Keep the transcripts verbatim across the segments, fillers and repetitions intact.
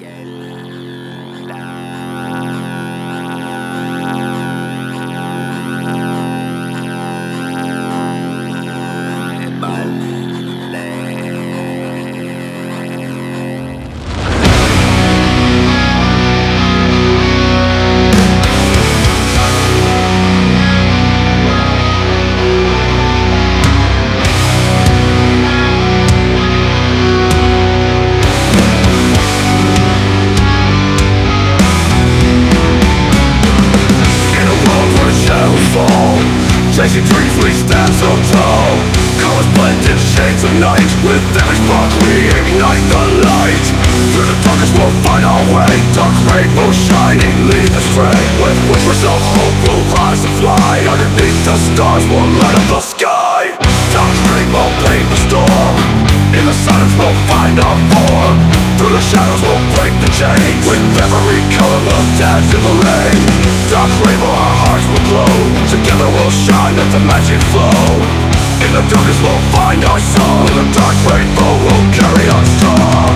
Chasing dreams we stand so tall. Colors blend in shades of night. With every spark we ignite the light. Through the darkness we'll find our way. Dark rainbow shining, lead astray. With whispers of hope we'll rise and fly. Underneath the stars we'll light up the sky. Dark rainbow paint the storm. In the silence we'll find our form. Through the shadows we'll break the chains. With every color we'll dance in the rain. Dark rainbow our hearts will glow. Together we'll shine, let the magic flow. In the darkness we'll find our soul. In the dark rainbow we'll carry on strong.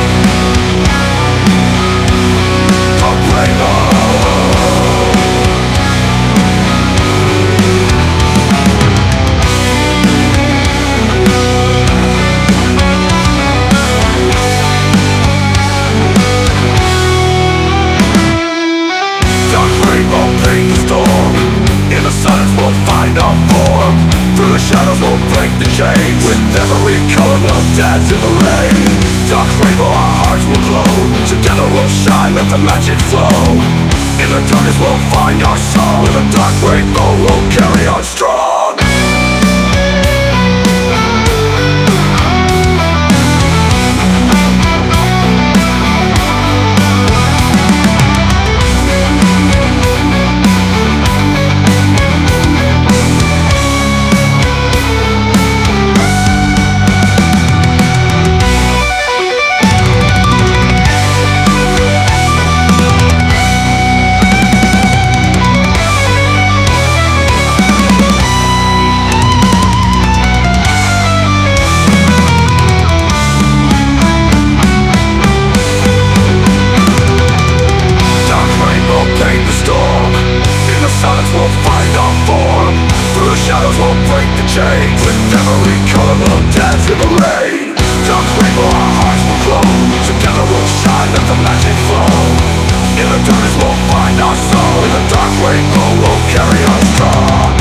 Dark rainbow. Shadows will break the chains. With every color we'll dance in the rain. Dark rainbow our hearts will glow. Together we'll shine, let the magic flow. In the darkness we'll find our soul. In the dark rainbow we'll carry on strong. We'll find our form. Through the shadows we'll break the chains. With every color we'll dance in the rain. Dark rainbow our hearts will glow. Together we'll shine, let the magic flow. In the darkness we'll find our soul. In the dark rainbow we'll carry on strong.